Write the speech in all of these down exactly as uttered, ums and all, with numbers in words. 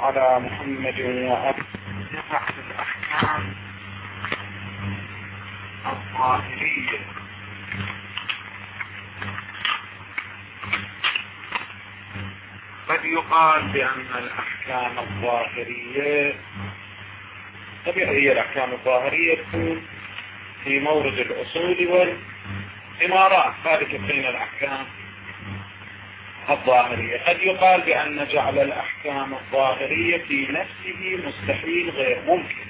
على محمد وآله الأحكام الظاهرية. قد يقال بأن الأحكام الظاهرية طبيعي، هي الأحكام الظاهرية تكون في مورد الأصول والإمارات، ذلك بين الأحكام الظاهرية. قد يقال بأن جعل الأحكام الظاهرية في نفسه مستحيل غير ممكن،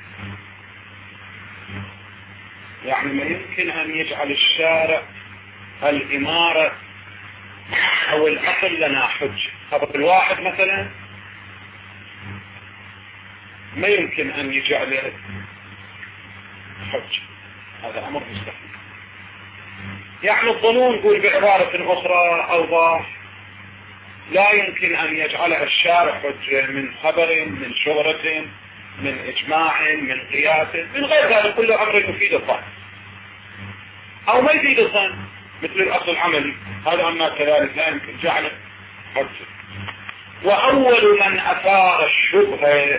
يعني ما يمكن أن يجعل الشارع الإمارة أو الأصل لنا حجة. خبر الواحد مثلا ما يمكن أن يجعل حجة، هذا أمر مستحيل. يعني الظنون يقول بعبارة أخرى أوضح، لا يمكن أن يجعلها الشارع حجة من خبر، من شهرة، من إجماع، من قياس، من غير ذلك كله أمر يفيد الظن أو ما يفيد الظن، مثل الأصل العملي، هذا أما كذلك لا يمكن جعله حجة. وأول من أثار الشبهة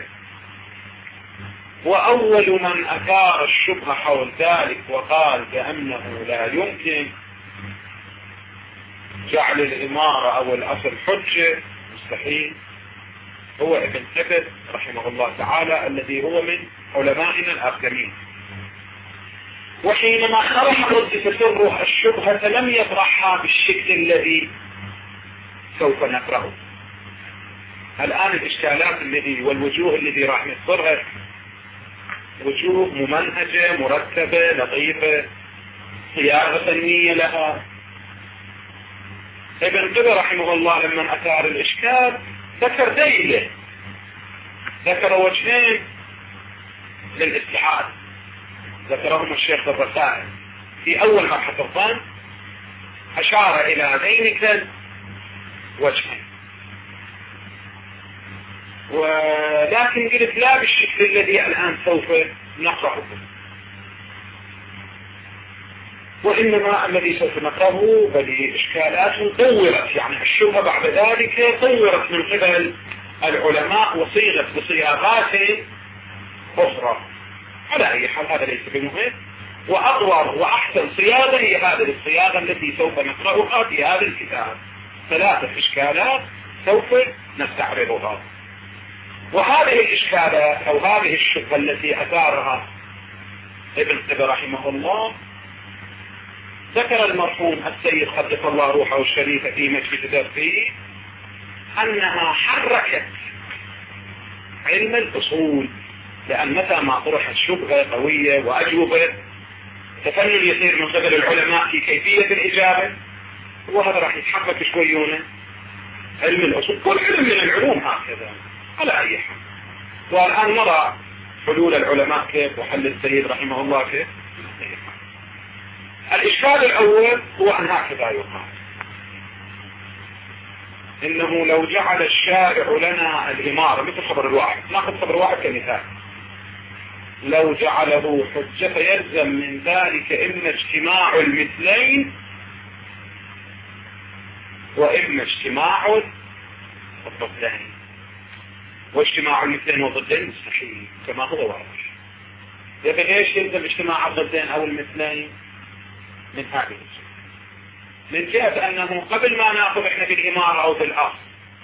وأول من أثار الشبهة حول ذلك وقال بأنه لا يمكن جعل الإمارة أو الأصل حجة مستحيل هو ابن حبر رحمه الله تعالى، الذي هو من علمائنا الأقدمين. وحينما طرح رد سره الشبهة لم يطرحها بالشكل الذي سوف نقرأه الآن. الإشكالات الذي والوجوه الذي راح نذكرها وجوه ممنهجة مرتبة لطيفة، صياغة فنية لها. ابن حبر رحمه الله لما أثار الإشكال ذكر دليله، ذكر وجهين للاستحال ذكرهم الشيخ الرسائل. في أول مرحلة الظن أشار إلى ذلك وجهين، ولكن قلت لا بالشكل الذي الآن سوف نقرأه، وإنما الذي سوف نقرأه بل إشكالات طورت، يعني الشبهة بعد ذلك طورت من قبل العلماء وصيغت بصياغات أخرى. على أي حال هذا ليس بمهم، وأطور وأحسن صياغة هي هذه الصياغة التي سوف نقرأها في هذا الكتاب. ثلاثة إشكالات سوف نستعرضها، وهذه الإشكالات أو هذه الشبهة التي أثارها ابن حبر رحمه الله ذكر المرحوم السيد قدس الله روحه الشريفة في مجلس درسه أنها حركت علم الأصول، لأن متى ما طرحت شبهة قوية وأجوبة تفنن يصير من قبل العلماء في كيفية الإجابة، وهذا راح يتحرك شويونه علم الأصول. كل علم من العلوم هكذا على أي حال. والآن نرى حلول العلماء كيف وحل السيد رحمه الله كيف. الإشكال الأول هو أن هكذا يقال إنه لو جعل الشارع لنا الإمارة مثل خبر الواحد، نأخذ خبر الواحد كمثال، لو جعله حجة فيلزم من ذلك إما اجتماع المثلين وإما اجتماع الضدين، واجتماع المثلين والضدين مستحيل كما هو واضح. يبقى ايش يلزم اجتماع الضدين او المثلين؟ من هذه الجهة، من جهة انه قبل ما ناخذ احنا بالامارة او بالاصل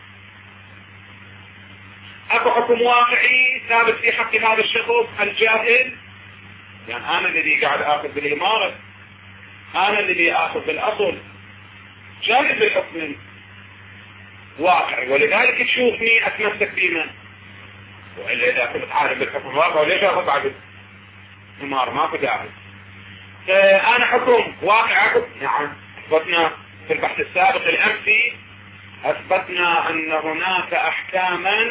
اكو حكم واقعي ثابت في حق هذا الشخص الجاهل، يعني انا الذي قاعد اخذ بالامارة، انا الذي اخذ بالاصل، جاهل بالحكم واقعي، ولذلك تشوفني اتمسك بمن، وإلا إذا كنت عارف بالحكم الواقع ليش أخذ بعد إمارة؟ ما في داعي. أنا حكم واقع أخذ، نعم أثبتنا في البحث السابق الأمسي، أثبتنا أن هناك أحكاما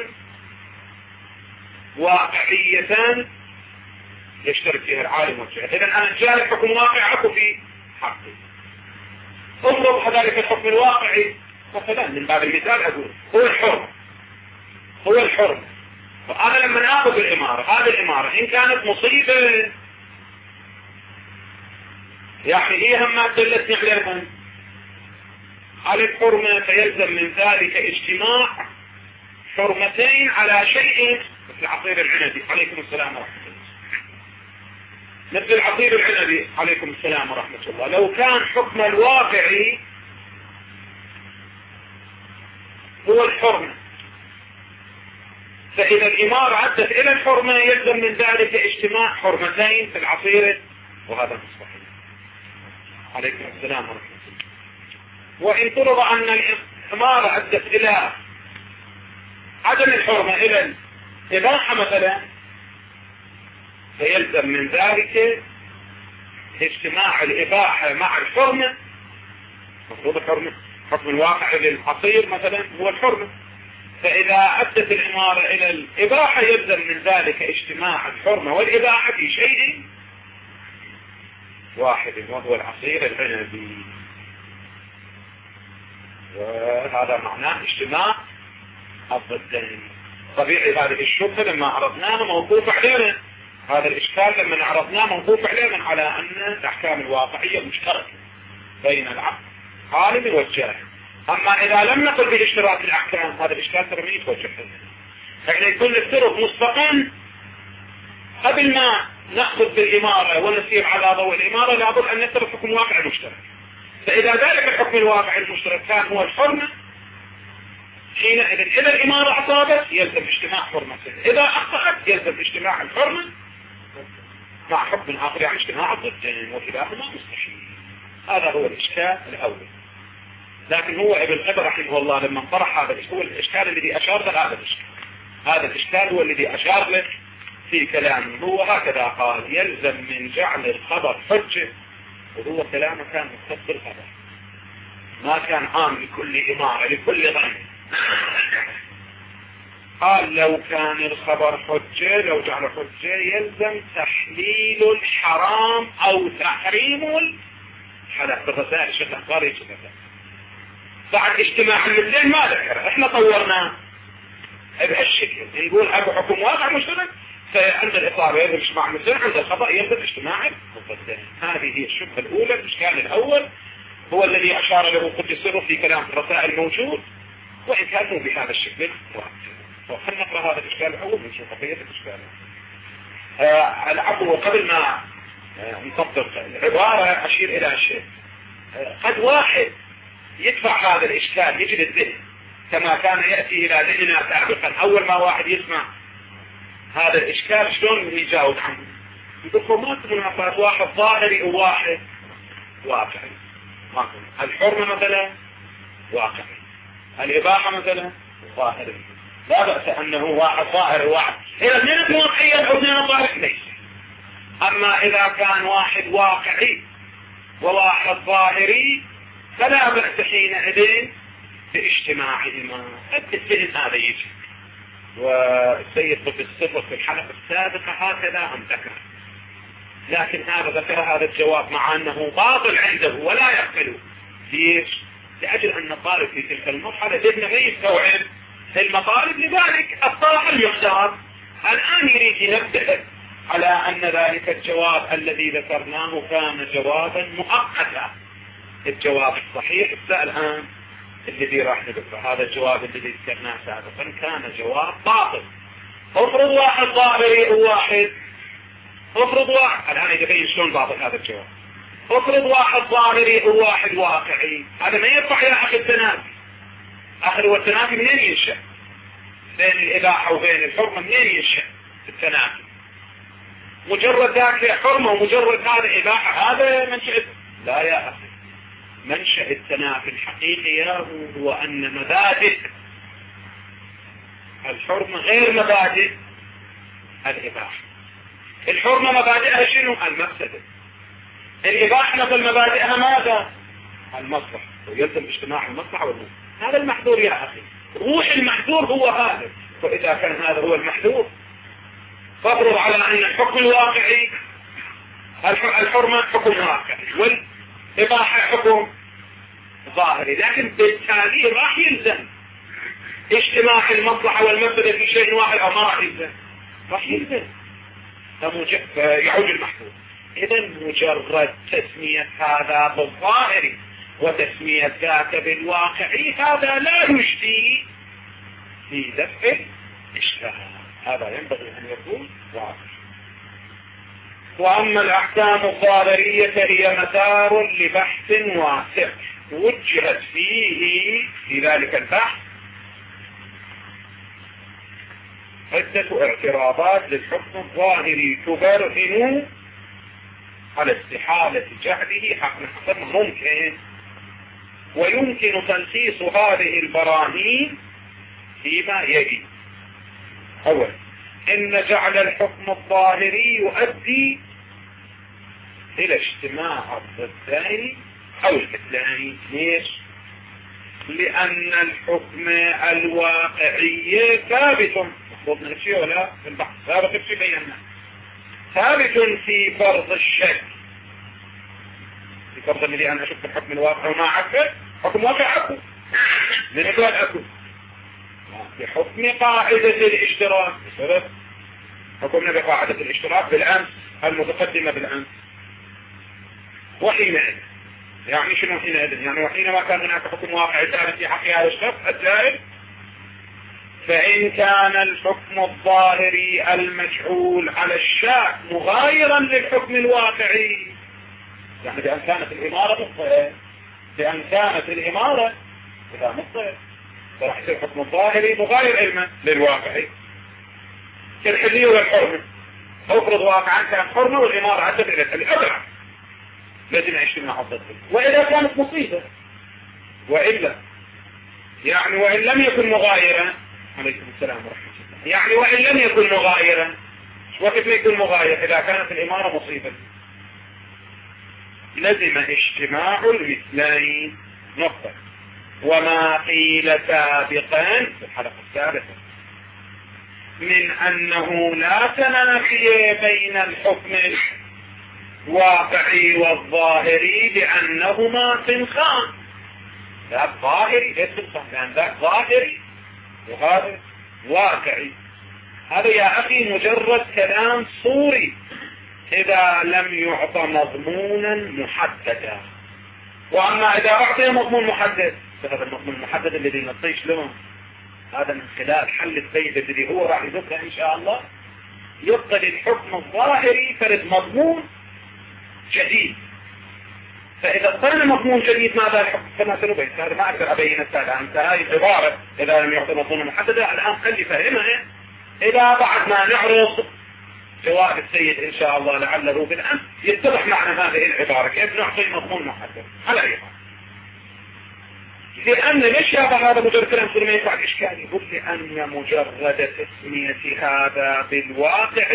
واقعية يشترك فيها العالم والجاهل. إذن أنا جاهل حكم واقع أخذ في حقي، أطلب ذلك الحكم الواقعي مثلا من باب المثال أقول هو الحرم، هو الحرم. فأنا لما آخذ الإمارة، هذه الإمارة إن كانت مصيبة يعني هي هم ما دلتني عليها على الحرمة، فيلزم من ذلك اجتماع حرمتين على شيء مثل عصير العنب عليكم السلام ورحمة الله، مثل العصير العنبي عليكم السلام ورحمة الله، لو كان حكم الواقعي هو الحرمة، فإذا الإمارة عدت إلى الحرمة يلزم من ذلك اجتماع حرمتين في العصير، وهذا مش صحيح. عليكم السلام ورحمة الله. وإن فرض أن الإمارة عدت إلى عدم الحرمة إلى الإباحة مثلا، فيلزم من ذلك اجتماع الإباحة مع الحرمة. مفروض الحرمة حكم الواقع للعصير مثلا هو الحرمة، فإذا أدت الإمارة إلى الإباحة يلزم من ذلك اجتماع الحرمة والإباحة في شيء واحد وهو العصير العنبي، وهذا معناه اجتماع الضدين. طبيعي هذه الشبهة لما عرضناها موقوف علينا، هذا الإشكال لما عرضناه موقوف علينا على أن الأحكام الواقعية مشتركة بين العالم والجاهل. أما إذا لم نقل باشتراك الأحكام هذا الإشكال ترى من يتوجه لنا، فإذا يكون نفترض مسبقا قبل ما نأخذ بالإمارة ونسير على ضوء الإمارة لابد أن نفترض حكم واقع مشترك، فإذا ذلك الحكم الواقع المشترك كان هو الحرمة حينئذ إذا الإمارة أصابت يلزم اجتماع حرمتين، إذا أخطأت يلزم اجتماع الحرمة مع حكم آخر يعني اجتماع الضدين، وكلاهما مستحيل. هذا هو الإشكال الأول. لكن هو ابن قبر رحمه الله لما طرح هذا هو الإشكال الذي أشار له، هذا الإشكال هذا الإشكال هو الذي أشار له في كلامه. هو هكذا قال: يلزم من جعل الخبر حجة، وهو كلامه كان مختص بالخبر، ما كان عام لكل إمارة لكل ظن. قال: لو كان الخبر حجة، لو جعل حجة يلزم تحليل الحرام أو تحريم الحلال. بالرسائل الشيخ الأخباري يجب بعد اجتماع المثلين ما ذكر، احنا طورنا بهالشكل نقول هذا حكم واقع مشترك، فعند الإطار يلزم اجتماع المثلين، عند الخطأ يلزم اجتماع المضدين. هذه هي الشبهة الأولى. الإشكال الأول هو الذي أشار له قدس سره في كلام الرسائل الموجود، وإن كان مو بهذا الشكل. خلينا نقرأ هذا الإشكال الأول ونشوف بقية الإشكال. آه العفو، قبل ما آه نطبق العبارة أشير إلى شيء. آه قد واحد يدفع هذا الإشكال يجي للذهن كما كان يأتي إلى ذهننا سابقا. أول ما واحد يسمع هذا الإشكال شلون يجاوب عنه؟ يقول ما تمنافات، واحد ظاهري وواحد واقعي. الحرمة مثلا واقعي، الإباحة مثلا ظاهري، لا بأس أنه واحد ظاهر وواحد. إذا اثنين واقعيا أو اثنين ظاهر ليس. أما إذا كان واحد واقعي وواحد ظاهري فلا بأس حينئذ باجتماعهما. التسبيل هذا يجي، والسيد قدس سره في الحلقة السابقة هكذا أم ذكر، لكن هذا ذكر هذا الجواب مع أنه باطل عنده ولا يقبله. ليش؟ لأجل أن الطالب في تلك المرحلة ذهنه ما يستوعب المطالب، لذلك الطالب المختار الآن يريد ينبه على أن ذلك الجواب الذي ذكرناه كان جوابا مؤقتا. الجواب الصحيح الآن الذي راح نذكره، هذا الجواب الذي ذكرناه سابقا كان جواب باطل. افرض واحد ظاهري وواحد، افرض واحد الآن يبين شلون باطل هذا الجواب. افرض واحد ظاهري وواحد واقعي، هذا ما ينفع يا أخي التنافي. أخي والتنافي منين ينشأ؟ بين الإباحة وبين الحرمة منين ينشأ التنافي؟ مجرد ذاك حرمة ومجرد هذا إباحة، هذا منشأ؟ لا يا أخي، منشأ التنافي الحقيقي هو أن مبادئ الحرمة غير مبادئ الإباحة. الحرمة مبادئها شنو؟ المفسدة. الإباحة مثل مبادئها ماذا؟ المصلحة، ويلزم اجتماع المصلحة والمصلحة. هذا المحذور يا أخي، روح المحذور هو هذا. فإذا كان هذا هو المحذور فافرض على أن الحكم الواقعي الحرمة حكم واقعي والإباحة حكم ظاهري، لكن بالتالي راح يلزم اجتماع المصلحة والمفسدة في شيء واحد أو ما راح يلزم؟ راح يلزم. يعود المحذور. إذا مجرد تسمية هذا بالظاهري وتسمية ذاك بالواقعي هذا لا يجدي في دفع الإشكال. هذا ينبغي أن يكون واضح. وأما الأحكام الظاهرية هي مسار لبحث واسع وجهت فيه في ذلك البحث عدة اعتراضات للحكم الظاهري تبرهن على استحالة جعله حقا ممكن، ويمكن تلخيص هذه البراهين فيما يلي. أولا، إن جعل الحكم الظاهري يؤدي إلى اجتماع الضدين أو المثلين. ليش؟ لأن الحكم الواقعي ثابت، مفروض نفسي ولا في البحث ثابت في بيننا، ثابت في فرض الشك، في فرض الذي أنا أشوف الحكم الواقع وما أعبر حكم واقع أكو من يقول أكو في حكم قاعدة الاشتراك بسبب حكمنا بقاعدة الاشتراك بالأمس المتقدمة بالأمس. وحينئذ يعني شنو حينئذ؟ يعني وحينما كان هناك حكم واقع ثابت في حق هذا الشخص الزائد، فإن كان الحكم الظاهري المجعول على الشاك مغايرا للحكم الواقعي، يعني بأن كانت الإمارة مخطئة، بأن كانت الإمارة إذا مخطئة فراح يصير الحكم الظاهري مغاير علما للواقعي كالحلية والحرمة. أفرض واقعا كان حرمة والإمارة عدت إلى الحلية أضرع، لازم يجتمع الضد. وإذا كانت مصيبة وإلا يعني وإن لم يكن مغايرا، عليكم السلام ورحمة الله، يعني وإن لم يكن مغايرا، وقت ما يكون مغاير إذا كانت الإمارة مصيبة لازم اجتماع المثلين. نقطة. وما قيل سابقا في الحلقة السابقة من أنه لا تنافي بين الحكم الواقعي والظاهري لأنهما صنفان، ذاك ظاهري ليس صنفان، لأن ذاك ظاهري وهذا واقعي. هذا يا أخي مجرد كلام صوري إذا لم يعطى مضمونا محددا. وأما إذا أعطي مضمون محدد، فهذا المضمون المحدد الذي نطيش لهم هذا من خلال حل السيد الذي هو راح يذكره إن شاء الله، يبقى الحكم الظاهري فرد مضمون جديد. فإذا صار مضمون جديد ماذا الحكم؟ كما سنبين، هذا ما أقدر أبين السادة. أنت هاي العبارة إذا لم يعطي مضمون محددا الآن خلي فهمها إذا بعد ما نعرض جواب السيد إن شاء الله لعله بالأمس يتضح معنى هذه العبارة كيف نعطي مضمون محدد على أي حال. لأن ليش هذا مجرد كلام سوري ما ينفع الإشكال؟ يقول لأن مجرد تسمية هذا بالواقع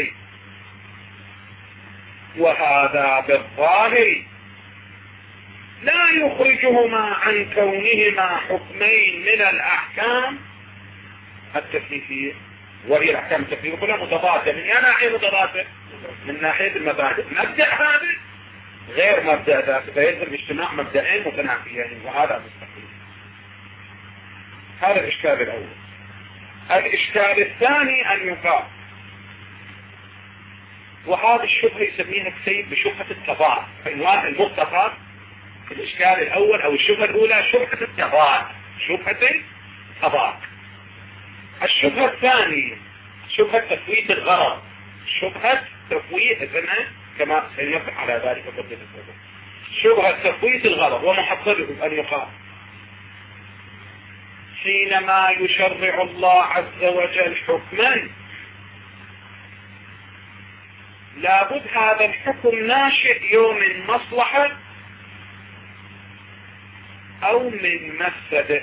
وهذا بالظاهر لا يخرجهما عن كونهما حكمين من الأحكام التكليفية، وهي الأحكام التكليفية كلها متضادة. من أي ناحية متضادة؟ من ناحية المبادئ. مبدأ هذا غير مبدأ ذاك، فيلزم اجتماع مبدئين متنافيين، وهذا مستحيل. هذا الإشكال الأول. الإشكال الثاني أن يقال، وهذا الشبهة يسميها السيد بشبهة التضاد، عنوان المختصر في الإشكال الأول أو الشبهة الأولى شبهة التضاد، شبهة التضاد. الشبهة الثانية شبهة تفويت الغرض، شبهة تفويت اسمها كما سينبه على ذلك قبل السبب، شبهة تفويت الغرض. ومحصله أن يقال حينما يشرع الله عز وجل حكما لابد هذا الحكم ناشئ يوم من مصلحة أو من مفسدة.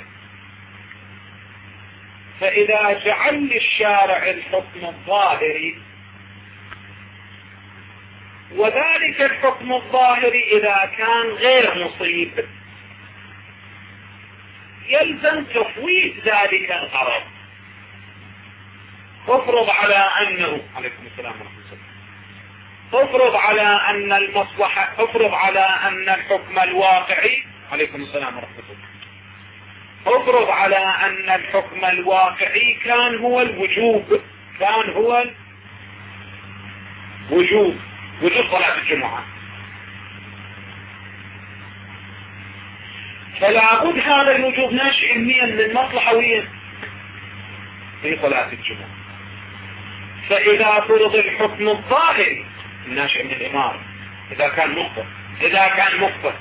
فإذا جعل للشارع الحكم الظاهري وذلك الحكم الظاهري إذا كان غير مصيب يلزم تفويت ذلك الغرض. افرض على أنه عليكم السلام ورحمة الله، افرض على أن المصلحة، افرض على أن الحكم الواقعي عليكم السلام ورحمة الله، افرض على أن الحكم الواقعي كان هو الوجوب، كان هو الوجوب وجوب صلاة الجمعة، فلا بد هذا الوجوب ناشئ من من مصلحة وين في صلاة الجمعة. فإذا فرض الحكم الظاهري الناشئ من الإمارة، إذا كان مخطئ إذا كان مخطئ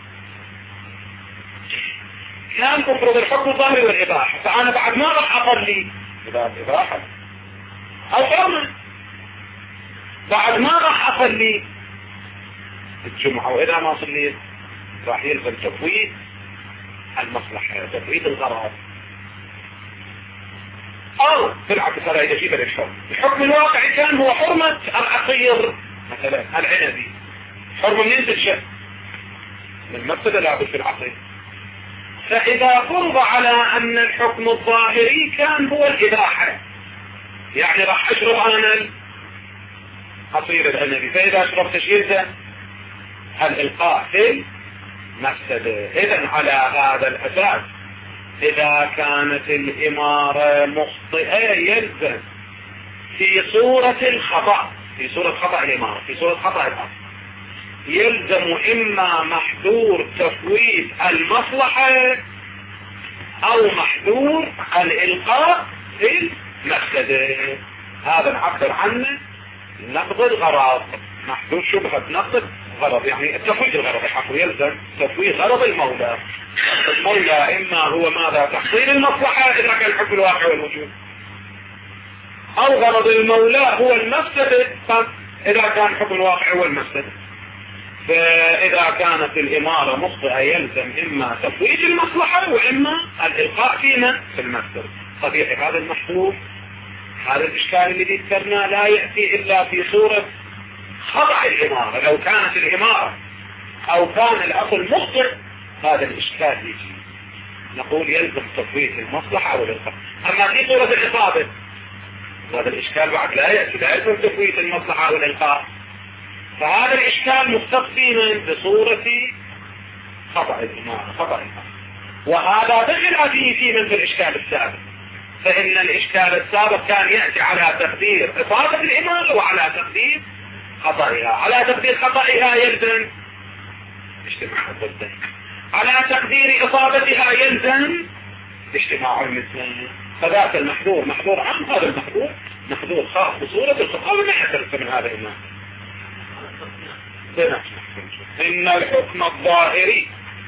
كان تفرض الحكم الظاهري والإباحة، فأنا بعد ما راح أصلي إذا إباحة أو حرمة، بعد ما راح أصلي الجمعة، وإذا ما صليت راح يلزم تفويت المصلحة، تفويت الغرض. أو بالعكس هذا يجيب للحكم. الحكم الواقعي كان هو حرمة العصير مثلا العنبي، حرمة من تنشأ من مفسدة لابد في العصير. فإذا فرض على أن الحكم الظاهري كان هو الإباحة، يعني راح أشرب أنا عصير العنبي، فإذا شربت شيء الإلقاء في مفسدة. إذن على هذا الأساس إذا كانت الإمارة مخطئة يلزم في صورة الخطأ، في صورة خطأ الإمارة، في صورة خطأ الأصل، يلزم إما محذور تفويت المصلحة أو محذور الإلقاء في المفسدة. هذا نعبر عنه نقض الغرض، محذور شبهة نقض غرض، يعني تفويت الغرض الحق يلزم تفويت غرض المولى. المولى إما هو ماذا تحصيل المصلحة إذا كان الحكم الواقع والوجود، أو غرض المولى هو المفسدة إذا كان الحكم الواقع والمفسدة. فإذا كانت الإمارة مخطئة يلزم إما تفويت المصلحة وإما الإلقاء فينا في المفسدة. طبيعي هذا المحذور، هذا الإشكال اللي ذكرناه لا يأتي إلا في صورة خطأ الإمارة. لو كانت الإمارة أو كان الأصل مخطئ هذا الإشكال يجي، نقول يلزم تفويت المصلحة أو الإلقاء. أما في صورة الإصابة هذا الإشكال بعد لا يأتي، لا يلزم تفويت المصلحة أو الإلقاء. فهذا الإشكال مختص بصورة خطأ الإمارة، خطأ الإمارة. وهذا دخل فيه في من في الإشكال السابق، فإن الإشكال السابق كان يأتي على تقدير إصابة الإمارة وعلى تقدير خطأها. على تقدير خطأها يلزم اجتماع الضدين، على تقدير إصابتها يلزم اجتماع المثلين. فذاك المحذور محذور عام، هذا المحذور محذور خاص بصورة الخطأ وما يعترف من هذا الإمام. إن الحكم الظاهري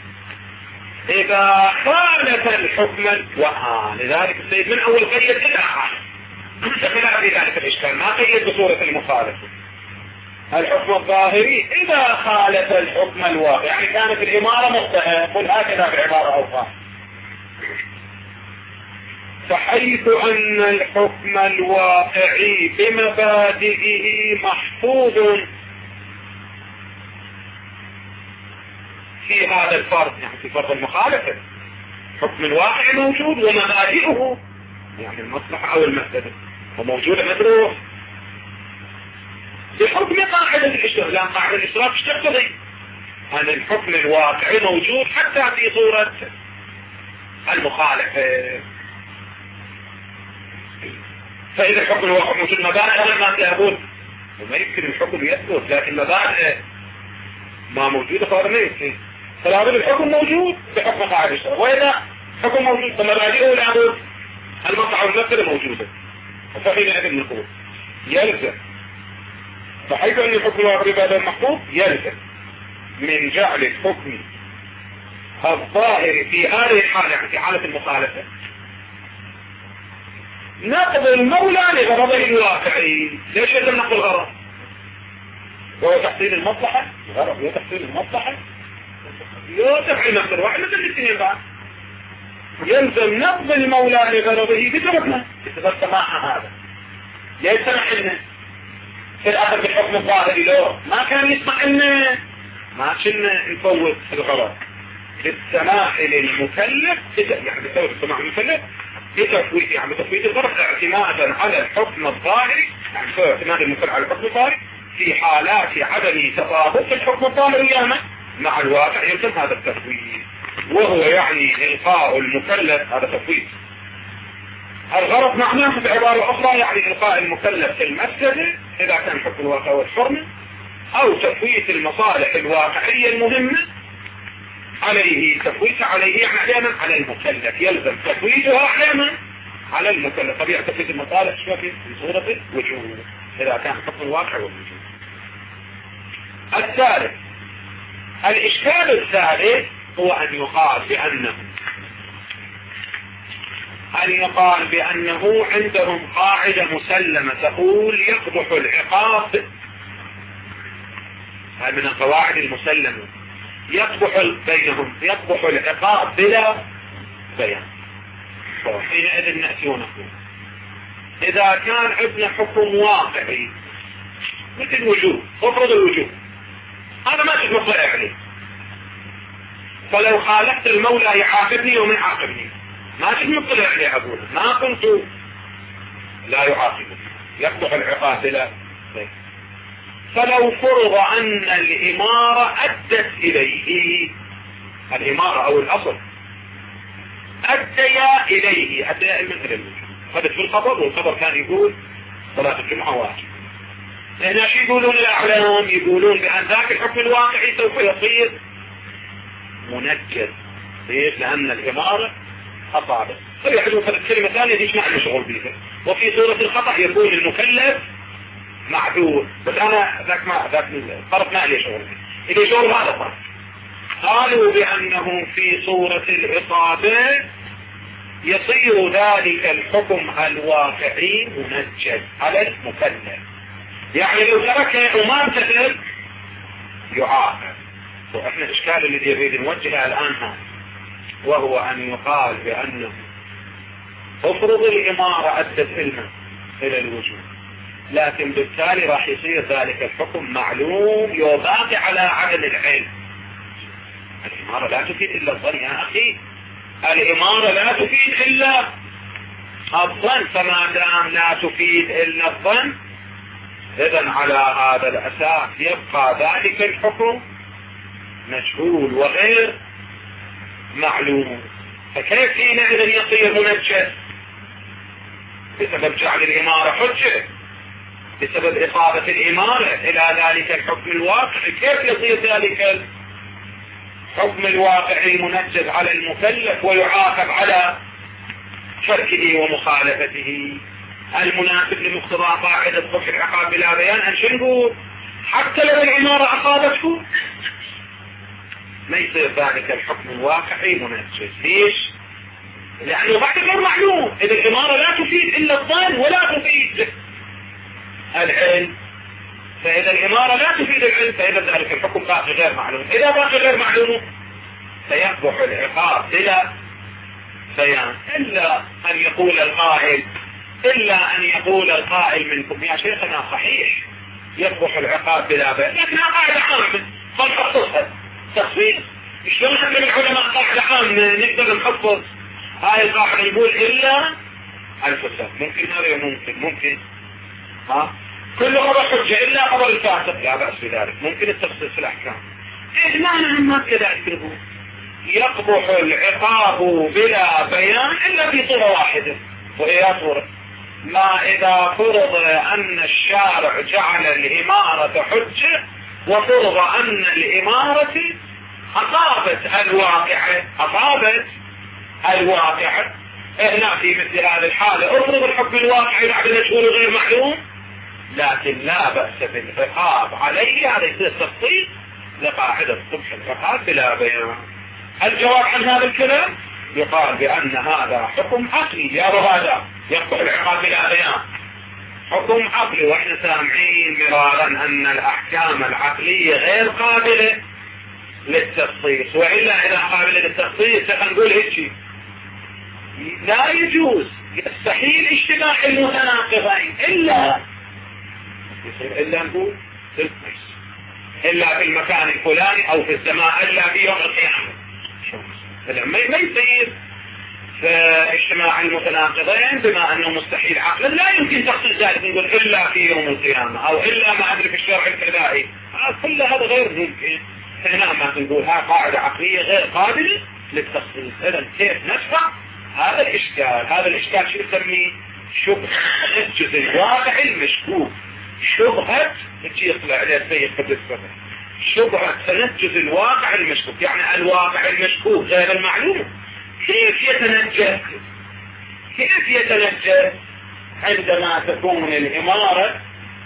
إذا خالف الحكم وآه لذلك السيد من أول قيد إلى آخر دخل في ذلك الإشكال، ما قيد بصورة المخالفة. الحكم الظاهري إذا خالف الحكم الواقع، يعني كانت الإمارة مخطئة، قل هكذا بعبارة أخرى، فحيث أن الحكم الواقعي بمبادئه محفوظ في هذا الفرض، يعني في فرض المخالفة حكم الواقع موجود ومبادئه يعني المصلحة أو المفسدة وموجودة مدروس بحكم قاعدة الإشراف. لأن قاعدة الإشراف تقتضي أن الحكم الواقعي موجود حتى في صورة المخالفة. فإذا الحكم الواقعي موجود مبادئ ما تقول وما يمكن الحكم يثبت، لكن مبادئ ما موجودة فهذا ما يمكن. فلابد الحكم موجود بحكم قاعدة الإشراف، وإذا حكم موجود فمبادئه لابد المصلحة والمفسدة موجودة. فحينئذ نقول يلزم، فحيث أن الحكم الواقعي بهذا المحفوظ يلزم من جعل الحكم الظاهر في هذه الحالة، يعني في حالة المخالفة، نقض المولى لغرضه الواقعي. ليش يلزم نقض الغرض؟ وهو تحصيل المصلحة، الغرض هو تحصيل المصلحة، لا تفعيل نفس الواحد مثل الاثنين بعد. يلزم نقض المولى لغرضه بسببنا، بسبب سماحة هذا. ليش سمح لنا في الأخذ بالحكم الظاهري؟ لو ما كان يسمح لنا ما كنا نفوت الغرض للسماح للمكلف، يعني بسبب السماح للمكلف بتفويت، يعني بتفويت الغرض اعتمادا على الحكم الظاهري، يعني بسبب اعتماد المكلف على الحكم الظاهري في حالات عدم تطابق الحكم الظاهري ياما مع الواقع يلزم هذا التفويت، وهو يعني إلقاء المكلف، هذا تفويت الغرض معناه بعبارة أخرى يعني إلقاء المكلف في المفسدة إذا كان حكم الواقع والحرمة، أو تفويت المصالح الواقعية المهمة عليه، تفويتها عليه يعني أحيانا على المكلف، يلزم تفويتها أحيانا على المكلف. طب يعتقد المصالح شو في صورة الوجوب إذا كان حكم الواقع والوجوب. الثالث الإشكال الثالث هو أن يقال بأنه أن يقال بأنه عندهم قاعدة مسلمة تقول يقبح العقاب، هذه من القواعد المسلمة، يقبح بينهم يقبح العقاب بلا بيان. حينئذ نأتي ونقول إذا كان عندنا حكم واقعي مثل الوجوب، افرض الوجوب هذا ما تجب مطلع عليه، فلو خالفت المولى يعاقبني وما يعاقبني ما تجب مطلع عليه، أقول ما كنت لا يعاقبني، يقبح العقاب بلا بيان. فلو فرض أن الإمارة أدت إليه، الإمارة أو الأصل أديا إليه، أديا من إلى الوجوب، خدت في الخبر والخبر كان يقول صلاة الجمعة واجب. هنا شو يقولون الأعلام؟ يقولون بأن ذاك الحكم الواقعي سوف يصير منجز، ليش؟ لأن الإمارة أصابت. فيحدث الكلمة ثانية ديش معنى شغل بيها، وفي صورة الخطأ يكون المكلف معذور، بس أنا ذاك ما ذاك الطرف ما لي شغل به، إذا شغل هذا طرف. قالوا بأنه في صورة الإصابة يصير ذلك الحكم الواقعي منجز على المكلف، يعني لو تركه وما امتثل يعاقب. وإحنا الإشكال الذي يريد نوجهه الآن هذا، وهو أن يقال بأنه افرض الإمارة أدت علما إلى الوجود، لكن بالتالي راح يصير ذلك الحكم معلوم يباقي على عدم العلم. الإمارة لا تفيد إلا الظن يا أخي، الإمارة لا تفيد إلا الظن، فما دام لا تفيد إلا الظن إذن على هذا الأساس يبقى ذلك الحكم مجهول وغير معلوم. فكيف حينئذ يصير منجز؟ بسبب جعل الإمارة حجة، بسبب إصابة الإمارة إلى ذلك الحكم الواقعي. كيف يصير ذلك الحكم الواقعي منجز على المكلف ويعاقب على تركه ومخالفته؟ المناسب لمقتضى قاعدة قبح العقاب بلا بيان أن شنقول حتى لو الإمارة أصابته ما يصير ذلك الحكم الواقعي منجز. ليش؟ لأنه بعد غير معلوم. إذا الإمارة لا تفيد إلا الظن ولا تفيد العلم، فإذا الإمارة لا تفيد العلم فإذا ذلك الحكم باقي غير معلوم. إذا باقي غير معلوم سيقبح العقاب بلا بيان، إلا أن يقول القائل إلا أن يقول القائل منكم يا شيخنا صحيح يقبح العقاب بلا بيان، لكنها قاعدة عامة فنخصصها تخصيص. شلون احنا من العلماء قاعدة عامة نقدر نحفظ هاي القاعدة يقول إلا الفساد؟ ممكن هذا ممكن ممكن ها كل خبر حجة إلا خبر الفاسق، لا بأس بذلك، ممكن التخصيص في الأحكام. إيه معنى ما كذا يكتبون يقبح العقاب بلا بيان إلا في صورة واحدة، وهي صورة ما إذا فرض أن الشارع جعل الإمارة حجة وفرض أن الإمارة أصابت الواقعة أصابت الواقعة هنا في مثل هذه الحالة افرض الحكم الواقعي بعد مجهول غير معلوم، لكن لا بأس بالعقاب عليه. هذا يصير تفصيل لقاعدة قبح العقاب بلا بيان. الجواب عن هذا الكلام يقال بأن هذا حكم عقلي، يا هذا يقبح العقاب بلا بيان حكم عقلي، واحنا سامعين مرارا أن الأحكام العقلية غير قابلة للتخصيص، وإلا إذا قابلة للتخصيص سنقول هيك لا يجوز يستحيل اجتماع المتناقضين إلا إلا نقول إلا في المكان الفلاني أو في السماء إلا في يوم القيامة. ما يصير في اجتماع المتناقضين بما أنه مستحيل عقلا لا يمكن تخصيص ذلك، نقول إلا في يوم القيامة أو إلا ما أدري في الشرع الكذائي، كل هذا غير ممكن. هنا ما نقول ها قاعدة عقلية غير قابلة للتخصيص. إذن كيف ندفع هذا الإشكال؟ هذا الإشكال شو نسميه؟ شبهة تنجز الواقع المشكوك. شبهة تجي يطلع عليها السيد قبل السنة شبهة تنجز الواقع المشكوك، يعني الواقع المشكوك غير المعلوم كيف يتنجز؟ كيف يتنجس؟ عندما تكون الإمارة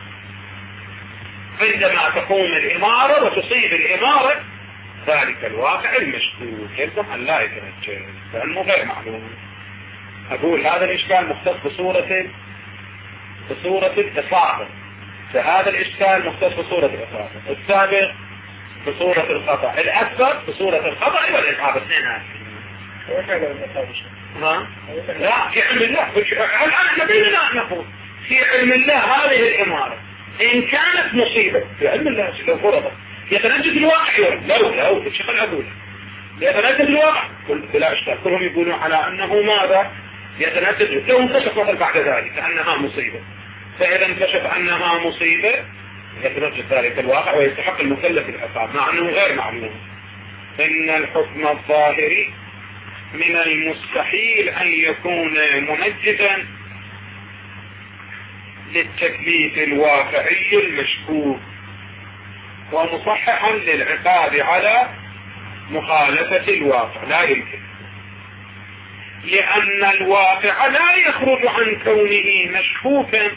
عندما تقوم الإمارة وتصيب الإمارة ذلك الواقع المشكوك يلزم أن لا يتنجس، لأنه غير معلوم. أقول هذا الإشكال مختص بصورة بصورة الإصابة، فهذا الإشكال مختص بصورة الإصابة، السابق بصورة الخطأ، الأكبر بصورة الخطأ والإصابة. اثنين ها؟ لا، في علم الله الآن احنا بيننا نقول في علم الله هذه الإمارة إن كانت مصيبة في علم الله لو فرضت يتنجد الواقع يوم لو لو تشغل أقوله يتنجد الواقع بلا إشكال. كلهم يقولون على أنه ماذا يتنجد لو انكشف مثل بعد ذلك أنها مصيبة، فإذا انكشف أنها مصيبة يتنجد ذلك الواقع ويستحق المكلف العقاب مع أنه غير معلوم. إن الحكم الظاهري من المستحيل أن يكون منجزا للتكليف الواقعي المشكوك ومصححا للعقاب على مخالفة الواقع، لا يمكن، لأن الواقع لا يخرج عن كونه مشكوكا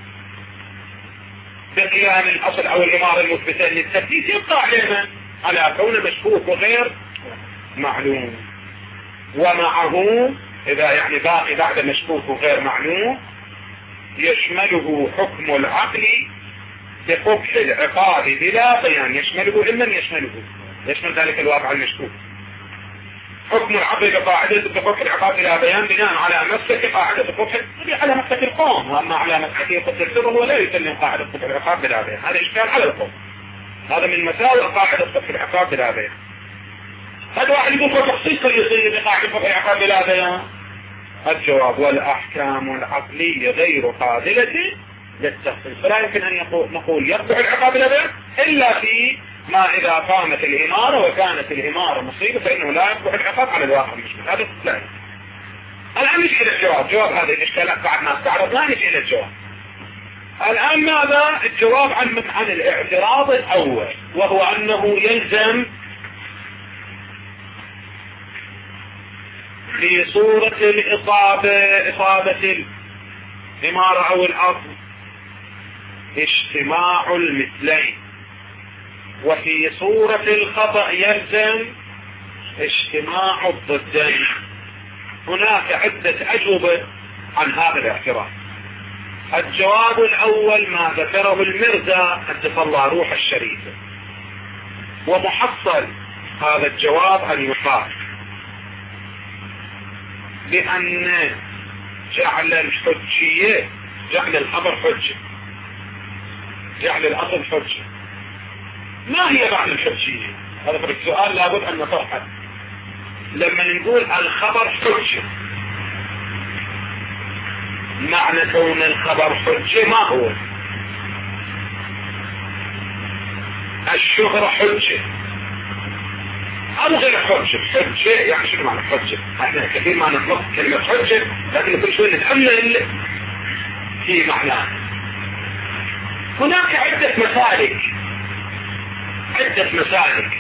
بقيام الأصل أو الإمارة المثبتة للتكليف، يبقى علينا على كونه مشكوك وغير معلوم. ومعه إذا يعني باقي بعد مشكوك وغير معلوم يشمله حكم العقل بقبح العقاب بلا بيان، يشمله إلا يشمله يشمل ذلك الواقع المشكوك. حكم العقل بقاعدة بقبح العقاب بلا بيان بناء على مسك قاعدة قبح على مسك القوم، وأما على مسك يقدر سره ولا يسلم قاعدة قبح العقاب بلا بيان. هذا إشكال على القوم، هذا من مساوئ قاعدة قبح العقاب بلا بيان. هذا واحد يقول تخصيص يصير بقاعدة قبح العقاب بلا بيان. الجواب والأحكام العقلية غير قابلة للتخصيص، فلا يمكن أن يقول نقول يقبح العقاب بلا بيان إلا في ما إذا قامت الإمارة وكانت الإمارة مصيبة فإنه لا يقبح العقاب على الواقع المشكل. هذا لا. الآن نجي إلى الجواب، جواب هذه الإشكالات بعد ما استعرض لا نجي إلى الجواب. الآن ماذا الجواب عن عن الاعتراض الأول، وهو أنه يلزم في صورة الإصابة إصابة الإمارة أو الأرض اجتماع المثلين، وفي صورة الخطأ يلزم اجتماع الضدين. هناك عدة أجوبة عن هذا الاعتراض. الجواب الأول ما ذكره المرزا قدس الله روح الشريفة، ومحصل هذا الجواب أن يقال بأن جعل الحجية جعل الخبر حجة، جعل الأصل حجة. ما هي معنى الحجية؟ هذا في السؤال لابد أن نطرحه. لما نقول الخبر حجة، معنى كون الخبر حجة ما هو؟ الشهرة حجة أو غير حجة؟ حجة يعني شنو معنى حجة؟ احنا كثير ما نطلق كلمة حجة لكن كل شوي نتأمل في معناه. هناك عدة مسالك عدة مسالك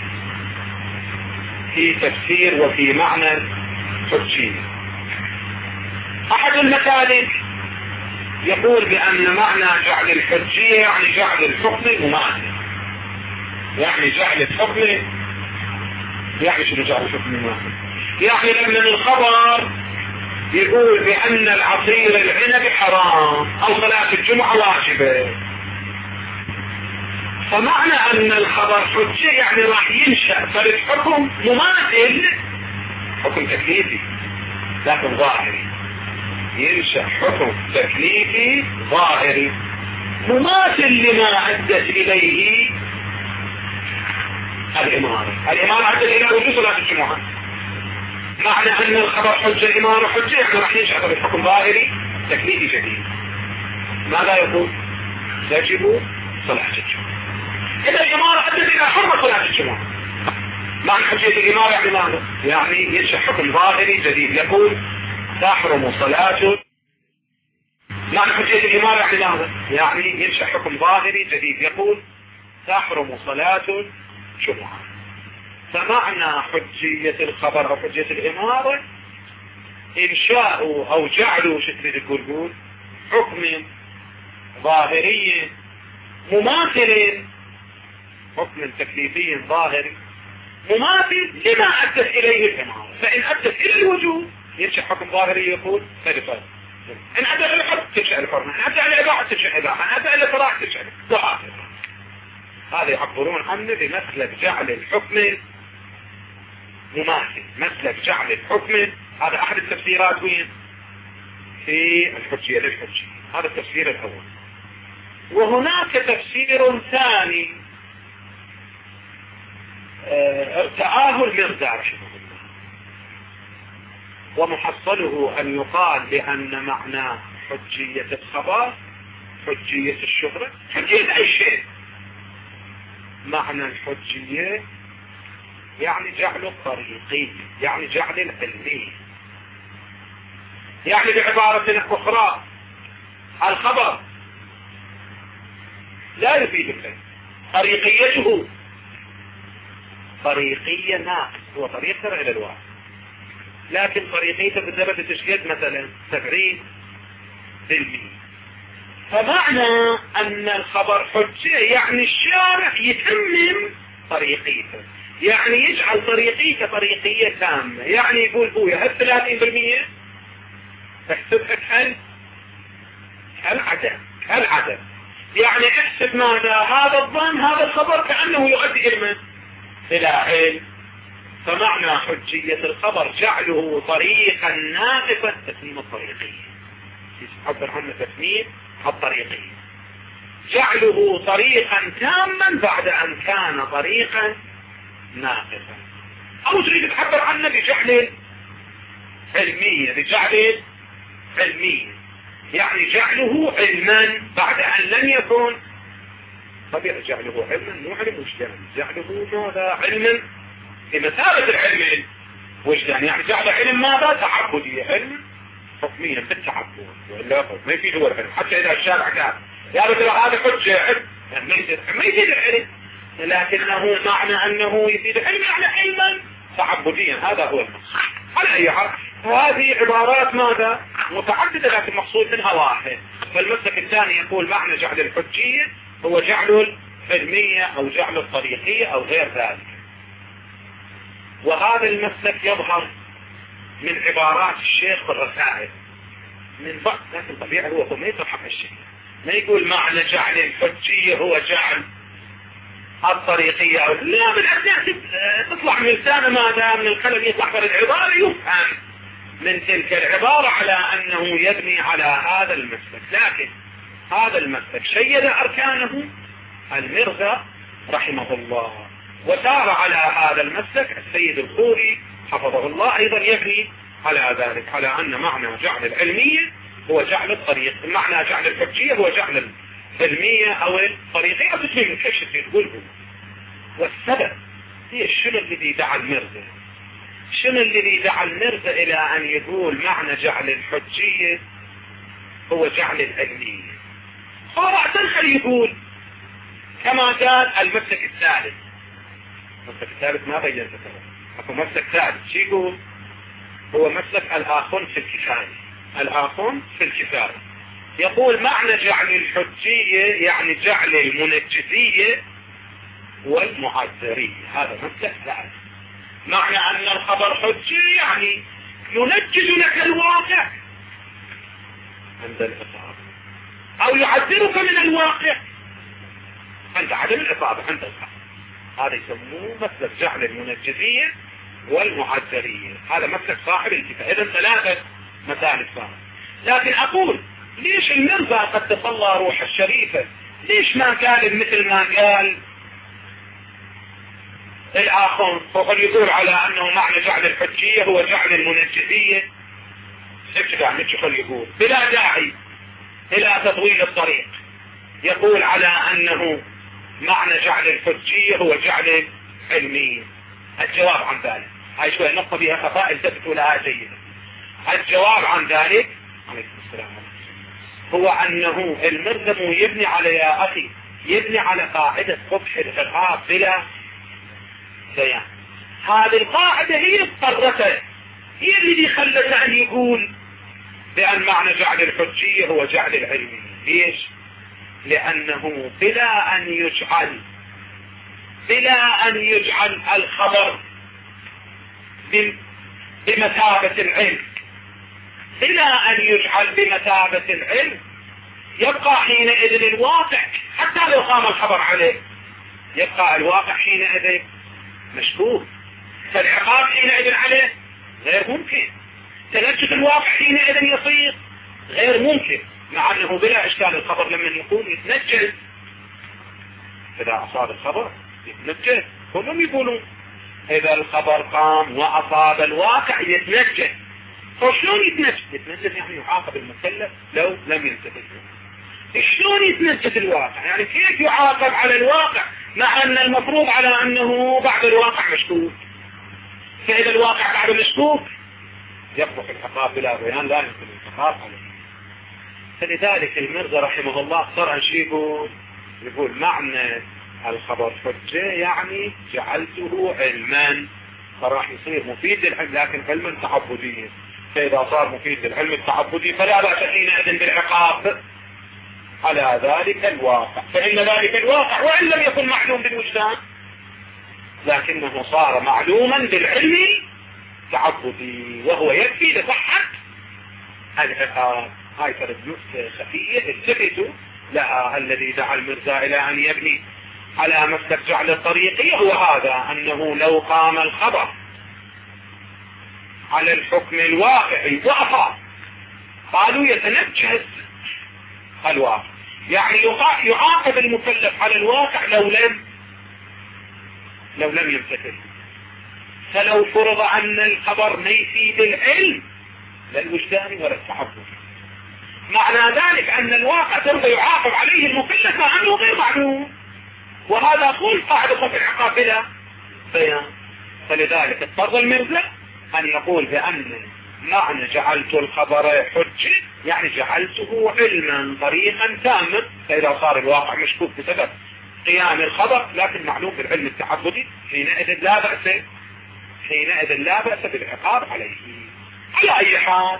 في تفسير وفي معنى حجية. أحد المسالك يقول بأن معنى جعل الحجية يعني جعل الحكم مماثل، يعني جعل الحكم يعني شنو جعل الحكم مماثل؟ يعني لما الخبر يقول بأن العصير العنب حرام أو صلاة الجمعة واجبة، فمعنى أن الخبر حجة يعني راح ينشأ فرد حكم مماثل، حكم تكليفي لكن ظاهري، ينشأ حكم تكليفي ظاهري مماثل لما أدت إليه الإمارة. الإمارة أدت إلى وجود صلاة الجمعة، معنى أن الخبر حجة الإمارة حجة يعني راح ينشأ فرد حكم ظاهري تكليفي جديد. ماذا يقول؟ يجب صلاة الجمعة. إذا الإمارة أدت إلى حرمة صلاة الجمعة، معنى حجية الإمارة يعني ماذا؟ يعني ينشأ حكم ظاهري جديد يقول تحرم صلاة. معنى حجية الإمارة يعني ماذا؟ يعني ينشأ حكم ظاهري جديد يقول تحرم صلاة الجمعة. فمعنى حجية الخبر أو حجية الإمارة إنشاء أو جعله شو تريد تقول قول حكم ظاهري مماثل، حكم تكليفي ظاهري مماثل لما أدت إليه الإمارة. فإن أدت إلى الوجود ينشأ حكم ظاهري يقول فرفا، إن أدت إلى الحرب تنشأ الحرمة، إن أدت إلى الإباحة تنشأ الإباحة، إن أدت إلى الفراغ تنشأ الفراغ. هذا يعبرون عنه بمسلك جعل الحكم مماثل، مسلك جعل الحكم. هذا أحد التفسيرات وين في الحجية للحجية، هذا التفسير الأول. وهناك تفسير ثاني ارتآه المرزا رحمه الله، ومحصله أن يقال بأن معنى حجية الخبر حجية الشهرة حجية أي شيء. معنى الحجية يعني جعل الطريقي، يعني جعل العلمي، يعني بعبارة أخرى الخبر لا يفيد العلم، طريقيته طريقية ناقص، هو طريق ترى إلى الواقع، لكن طريقيته بالدرجة تشكيل مثلا سبعين بالمئة. فمعنى أن الخبر حجة يعني الشارع يتمم طريقيته، يعني يجعل طريقيته طريقية تامة، يعني يقول بويا هل ثلاثين بالمئة احسبها كهل هل عدد هل عدد يعني احسب ماذا هذا الظن هذا الخبر كأنه يؤدي إلى من إلى علم. فمعنى حجية الخبر جعله طريقا ناقصا، تسميم الطريقية يعبر عنه تسميم الطريقية، جعله طريقا تاما بعد أن كان طريقا ناقصا. أو تريد تعبر عنه بجعل علمية، بجعل علمية يعني جعله علما بعد أن لم يكن. طبيعي جعله علما مو علم وجدان، جعله ماذا علما بمثابة العلم وجدان، يعني جعل علم ماذا تعبدي، علم حكميا بالتعبد، ولا ما يفيد هو العلم. حتى إذا الشارع قال يا رجل هذا حجة علم ما يفيد العلم، لكنه معنى أنه يفيد العلم يعني علما تعبديا، هذا هو المقصود. على أي حال هذه عبارات ماذا متعددة لكن مقصود منها واحد. فالمسلك الثاني يقول معنى جعل الحجية هو جعل العلمية أو جعل الطريقية أو غير ذلك. وهذا المسلك يظهر من عبارات الشيخ والرسائل من بعض، لكن طبيعي هو ما يصحح الشيء، ما يقول معنى جعل الحجية هو جعل الطريقية أو لا، من أجل تطلع من لسانه ماذا من القلم يطلع من العبارة يفهم من تلك العبارة على أنه يبني على هذا المسلك. لكن هذا المسلك شيد أركانه المرزا رحمه الله، وسار على هذا المسلك السيد الخوري حفظه الله أيضا يبني على ذلك، على أن معنى جعل العلمية هو جعل الطريق، معنى جعل الحجية هو جعل العلمية أو الطريقية، أو تسمي من كيف تقوله. والسبب هي شنو الذي دعا المرزا شنو الذي دعا المرزا إلى أن يقول معنى جعل الحجية هو جعل العلمية. فرأسا خلي يقول كما قال المسلك الثالث، المسلك الثالث ما بيّنت أكو مسلك ثالث شو يقول؟ هو مسلك الآخون في الكفاية، الآخون في الكفاية يقول معنى جعل الحجية يعني جعل المنجزية والمعذرية، هذا مسلك ثالث. معنى أن الخبر حجي يعني ينجز لك الواقع عند الإصابة أو يعذرك من الواقع عند عدم الإصابة عند الخبر. هذا يسموه مسلك جعل المنجزية والمعذرية، هذا مسلك صاحب الكفاية. إذن ثلاثة مسالك صاحب. لكن أقول ليش المرزا قد تصلى روح الشريفة ليش ما قال مثل ما قال الآخر، وقد يقول على أنه معنى جعل الحجية هو جعل المنجزية، ابتداء نتشخل يقول بلا داعي إلى تطويل الطريق، يقول على أنه معنى جعل الحجية هو جعل علمية. الجواب عن ذلك هاي شوية نقطة بها خطأ التفتوا لها جيدا. الجواب عن ذلك عليكم السلام هو أنه المرزم يبني على يا أخي يبني على قاعدة قبح الإرهاب بلا بيان. هذه القاعدة هي اضطرته هي الذي خلته أن يقول بأن معنى جعل الحجية هو جعل العلمي. ليش؟ لأنه بلا أن يجعل بلا أن يجعل الخبر بمثابة العلم بلا أن يجعل بمثابة العلم يبقى حينئذ الواقع، حتى لو قام الخبر عليه يبقى الواقع حينئذ مشكوك، فالعقاب حينئذ عليه غير ممكن، تنجد الواقع حينئذ يصير غير ممكن، مع أنه بلا إشكال الخبر لما يكون يتنجد. إذا أصاب الخبر يتنجد، كلهم يقولون إذا الخبر قام وأصاب الواقع يتنجد. فشلون يتنجد؟ يتنجد يعني يعاقب المكلف لو لم ينتبه. شلون يتنجد الواقع؟ يعني كيف يعاقب على الواقع مع أن المفروض على أنه بعد الواقع مشكوك؟ فإذا الواقع بعد مشكوك يصبح العقاب بلا بيان، لا يمكن العقاب عليه. فلذلك المرزا رحمه الله صار شيء يقول يقول معنى الخبر حجة يعني جعلته علما، فراح يصير مفيد للعلم لكن علما تعبديا. فإذا صار مفيد للعلم التعبدي فلا بأس حينئذ بالعقاب على ذلك الواقع، فإن ذلك الواقع وإن لم يكن معلوم بالوجدان لكنه صار معلوما بالعلم التعبدي، وهو يكفي لصحة العقاب. هاي ثلاث نقطة خفية التفتوا لها. الذي دعا المرزا إلى أن يبني على مسلك جعل الطريقية هو هذا، أنه لو قام الخبر على الحكم الواقعي وأصاب قالوا يتنجز الواقع، يعني يعاقب المكلف على الواقع لو لم لو لم يمتثل. فلو فرض أن الخبر ما يفيد العلم لا الوجدان ولا التعبد، معنى ذلك أن الواقع ترضى يعاقب عليه المكلف مع أنه غير معلوم، وهذا كل قاعدة في العقاب بلا بيان. فلذلك اضطر المرزا أن يقول بأن معنى جعلت الخبر حجة يعني جعلته علما طريقا تاما، فإذا صار الواقع مشكوك بسبب قيام الخبر لكن معلوم بالعلم التعبدي حينئذ لا بأس حينئذ لا بأس بالعقاب عليه. على أي حال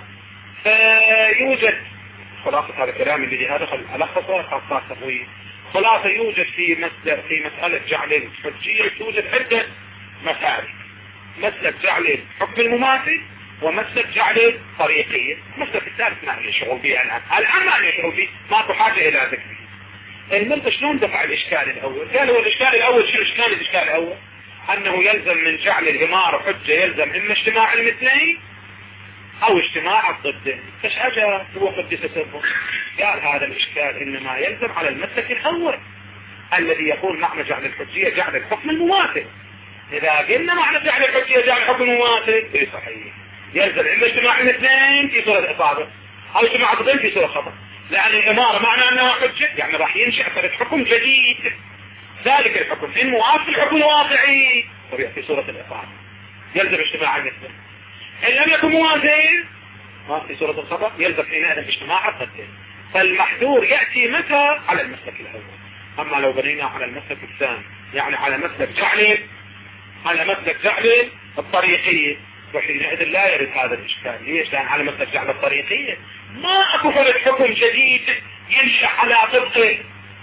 فيوجد خلاصة هذا الكلام الذي هذا ألخصه خاصة تقويه. خلاصة يوجد في مسألة في مسألة جعل الحجية توجد عدة مسالك، مسلك جعل الحكم المماثل ومسلك جعل الطريقية. المسلك الثالث ما لي شغل به الآن الآن ما لي شغل به، ماكو حاجة إلى ذكره. المرزا شلون دفع الإشكال الأول؟ قال هو الإشكال الأول شنو إشكال الإشكال الأول؟ أنه يلزم من جعل الإمارة حجة يلزم إما اجتماع المثلين أو اجتماع الضدين. فش أجا هو قدس سره؟ قال هذا الإشكال إنما يلزم على المسلك الأول الذي يقول معنى جعل الحجية جعل الحكم المماثل. إذا قلنا معنى جعل الحجية جعل الحكم المماثل إيه صحيح، يلزم إما اجتماع المثلين في صورة إصابة أو اجتماع الضدين في صورة خطأ، لأن الإمارة معنى أنها حجة يعني راح ينشأ فرد حكم جديد، ذلك الحكم إن موافق الحكم الواقعي طبيعي في صورة الإصابة يلزم اجتماع المثلين، إن لم يكن موازين في صورة الخطأ يلزم حينئذ اجتماع الضدين. فالمحذور يأتي متى على المسلك الأول. أما لو بنينا على المسلك الثاني يعني على مسلك جعل على مسلك جعل الطريقية وحينئذ لا يرد هذا الإشكال. ليش؟ لأن على مسلك جعل الطريقية ما أكو فرد حكم جديد ينشأ على طبق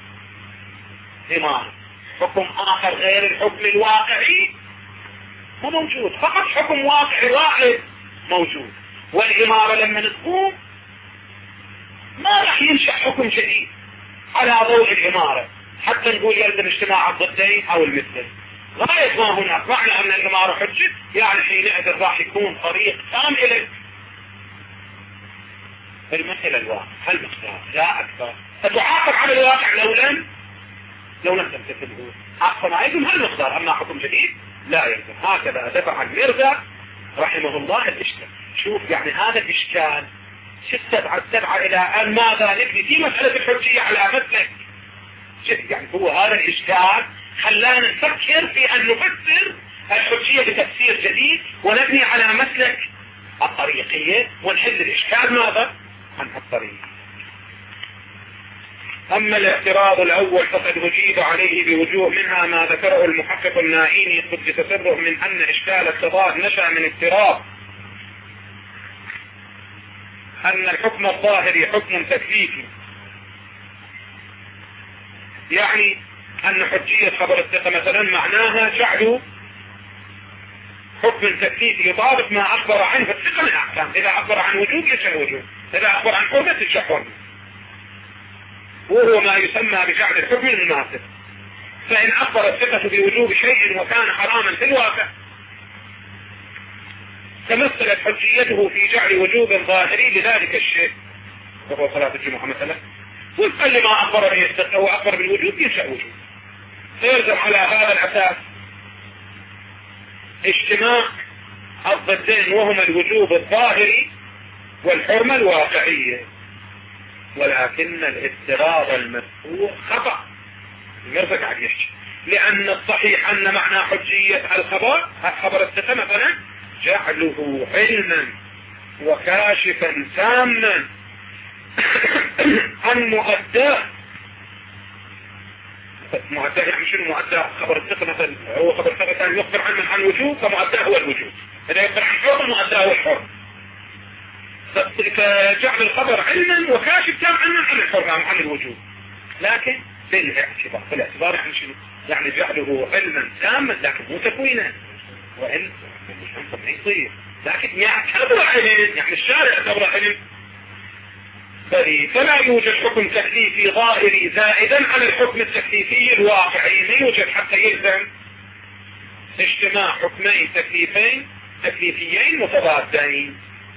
إمام، حكم آخر غير الحكم الواقعي مو موجود، فقط حكم واقعي واحد موجود. والإمارة لما تقوم ما راح ينشأ حكم جديد على ضوء الإمارة حتى نقول يلزم اجتماع الضدين أو المثل. غاية ما هناك معنى أن الإمارة حجة يعني حينئذ راح يكون طريق تام إلى المثل الواقع هالمقدار لا أكثر، فتعاقب على الواقع لو لم لو لم تمتثله أقصى ما يلزم هالمقدار. أما حكم جديد لا يلزم. هكذا دفع المرزا رحمه الله الإشكال. شوف يعني هذا الإشكال شو استدعى استدعى إلى أن ماذا نبني في مسألة الحجية على مسلك يعني هو هذا الإشكال خلانا نفكر في أن نفسر الحجية بتفسير جديد ونبني على مسلك الطريقية ونحل الإشكال ماذا عن الطريقية. أما الاعتراض الأول فقد أجيب عليه بوجوه، منها ما ذكره المحقق النائيني قدس سره من أن إشكال التضاد نشأ من اضطراب أن الحكم الظاهري حكم تكليفي، يعني أن حجية خبر الثقة مثلا معناها جعل حكم تكليفي يطابق ما أخبر عنه الثقة من أحكام. إذا أخبر عن وجوب يشاء وجوب، إذا أخبر عن حرمة يشاء حرمة، وهو ما يسمى بجعل الحكم المناسب. فإن أخبر الثقة بوجوب شيء وكان حراما في الواقع تمثلت حجيته في جعل وجوب ظاهري لذلك الشيء، وهو صلاة الجمعة مثلا، وفقا لما أخبر به الثقة وأخبر بالوجوب ينشأ وجوب. فيلزم على هذا الأساس اجتماع الضدين وهما الوجوب الظاهري والحرمة الواقعية. ولكن الاضطرار المذكور خطأ، المرفق عم يحكي، لأن الصحيح أن معنى حجية الخبر خبر الثقة مثلا جعله علما وكاشفا تاما عن مؤداه. مؤداه يعني شنو مؤداه؟ خبر الثقة مثلا هو خبر الثقة كان يخبر عن عن وجوب، فمؤداه هو الوجوب. إذا يخبر عن حرم مؤداه هو الحرم. فجعل الخبر علما وكاشف تام عن عن الحرم عن الوجوب، لكن بالاعتبار. بالاعتبار يعني شنو؟ يعني جعله علما تاما لكن مو تكوينا، وإن ما يصير، لكن يعتبر علم، يعني الشارع يعتبر علم. فلا يوجد حكم تكليفي ظاهري زائدا على الحكم التكليفي الواقعي، لا يوجد حتى يلزم اجتماع حكمين تكليفين تكليفيين متضادين.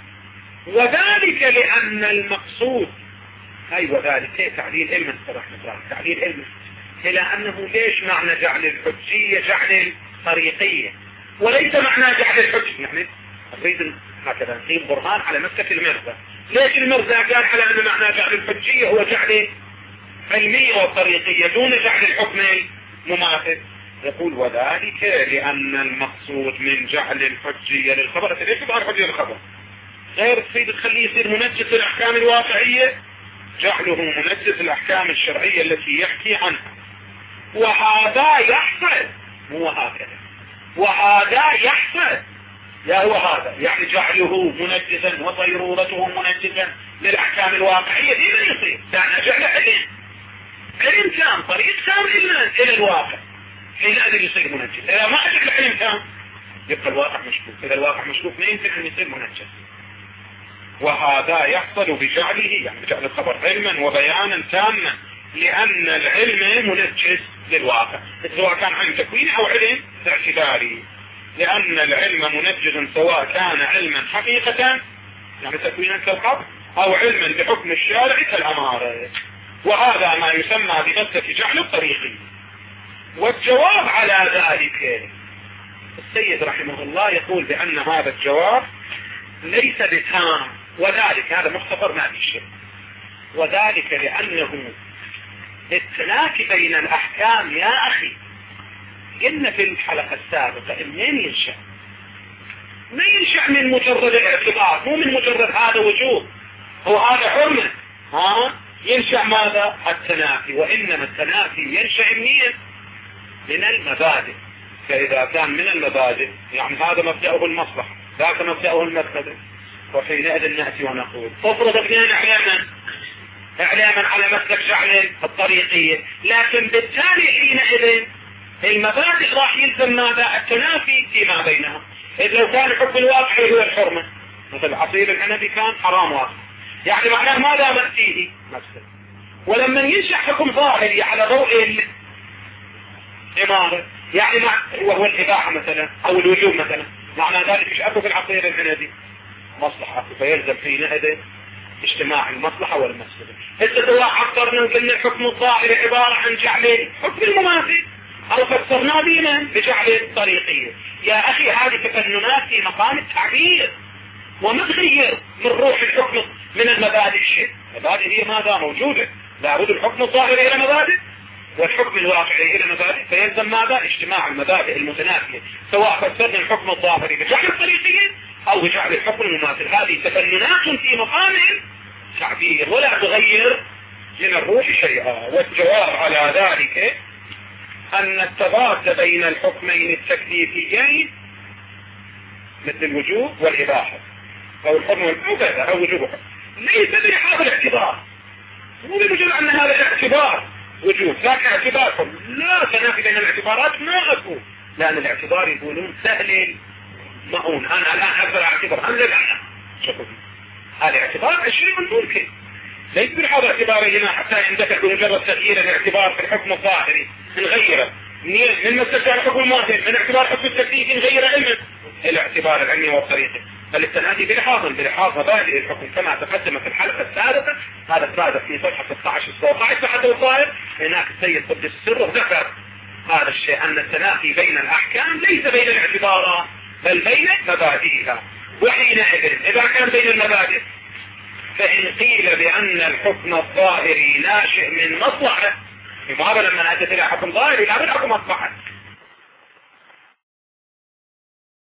وذلك لأن المقصود أي وذلك تعليل علم الصراحة تعليل علم إلى أنه ليش معنى جعل الحجية جعل الطريقية وليس معنى جعل الحج. يعني أريد هكذا نقيم برهان على مسكة المرزا. ليش المرزا قال على أن معنى جعل الحجية هو جعل علمية والطريقية دون جعل الحكم المماثل؟ يقول وذلك لأن المقصود من جعل الحجية للخبر ليش يبقى الحجية للخبر غير تريد تخليه يصير منجس الأحكام الواقعية، جعله منجس الأحكام الشرعية التي يحكي عنها. وهذا يحصل مو هكذا، وهذا يحصل يا هو هذا يعني جعله منجزا وضيرورته منجزا للأحكام الواقعية دي من يصير يعني جعل علم علم تام طريق تام إلى الواقع حينئذ يصير منجز. إذا ما جعل علم تام يبقى الواقع مشكوك، إذا الواقع مشكوك ما يمكن أن يصير منجز. وهذا يحصل بجعله يعني بجعل الخبر علما وبيانا تاما، لأن العلم منجز للواقع سواء كان علم تكويني أو علم اعتباري، لأن العلم منجز سواء كان علما حقيقة يعني تكوينا كالقبر أو علما بحكم الشارع كالأمارة. وهذا ما يسمى بمسلك جعل الطريقي. والجواب على ذلك السيد رحمه الله يقول بأن هذا الجواب ليس بتام، وذلك هذا مختصر ما في شيء، وذلك لأنه التلاكي بين الأحكام يا أخي قلنا في الحلقة السابقة منين ينشأ؟ ما ينشأ من مجرد الاعتبار، مو من مجرد هذا وجوب هو هذا حرمة، ها ينشأ ماذا؟ التنافي. وإنما التنافي ينشأ منين؟ من المبادئ. فإذا كان من المبادئ يعني هذا مبدأه المصلحة ذاك مبدأه المفسدة، وحينئذ نأتي ونقول تفرض اثنين اعلاما اعلاما على مسلك جعل الطريقية، لكن بالتالي حينئذ المبادئ راح يلزم ماذا؟ التنافي فيما بينها. إذ لو كان الحكم الواقعي هو الحرمة مثل عصير العنب كان حرام واقع يعني معناه ماذا مأتيه مفسد. ولما ينشأ حكم ظاهري على ضوء الإمارة يعني مع وهو الإباحة مثلا أو الوجوب مثلا، معنى ذلك مش أكو في العصير العنبي مصلحة، فيلزم حينئذ اجتماع المصلحة والمفسدة. إذا سواء عبرنا أن الحكم الظاهري عبارة عن جعل حكم المماثل أو فسرنا بنا بجعل الطريقية. يا أخي هذه تفننات في مقام التعبير وما تغير من روح الحكم من المبادئ الشيء. المبادئ هي ماذا موجودة، لابد الحكم الظاهري إلى مبادئ والحكم الواقعي إلى مبادئ، فيلزم ماذا؟ اجتماع المبادئ المتنافية سواء فسرنا الحكم الظاهري بجعل الطريقية أو بجعل الحكم المماثل. هذه تفننات في مقام التعبير ولا تغير من الروح شيئا. والجواب على ذلك أن التضاد بين الحكمين التكليفيين مثل الوجوب والإباحة أو الحرمة والمبادئ أو وجوب ليس بإحاط الاعتبار، مو بمجرد أن هذا الاعتبار وجود لكن اعتباركم لا تنافي بين الاعتبارات ما أكون، لأن الاعتبار يقولون سهل مؤون. أنا الآن أقدر أعتبر أنا الآن شوفوا هذا اعتبار الشيء ممكن، ليس بإحاط اعتباره هنا حتى يندفع بمجرد تغيير الاعتبار في الحكم الظاهري نغيره من مستشار الحكم الماهر من اعتبار حكم التكليفي نغير علم الاعتبار العلمي والطريقي، بل التنادي بلحاظ بلحاظ مبادئ الحكم كما تقدم في الحلقة السادسة. هذا السادس في صفحة ستة عشر سبعة عشر حتى الظاهر. هناك السيد قدس السر ذكر هذا الشيء أن التنافي بين الأحكام ليس بين الاعتبارات بل بين مبادئها. وحينئذ إذا كان بين المبادئ فإن قيل بأن الحكم الظاهري ناشئ من مصلحة، مقابل لما نأتي إلى حكم ظاهري لا من حكم مصلحة،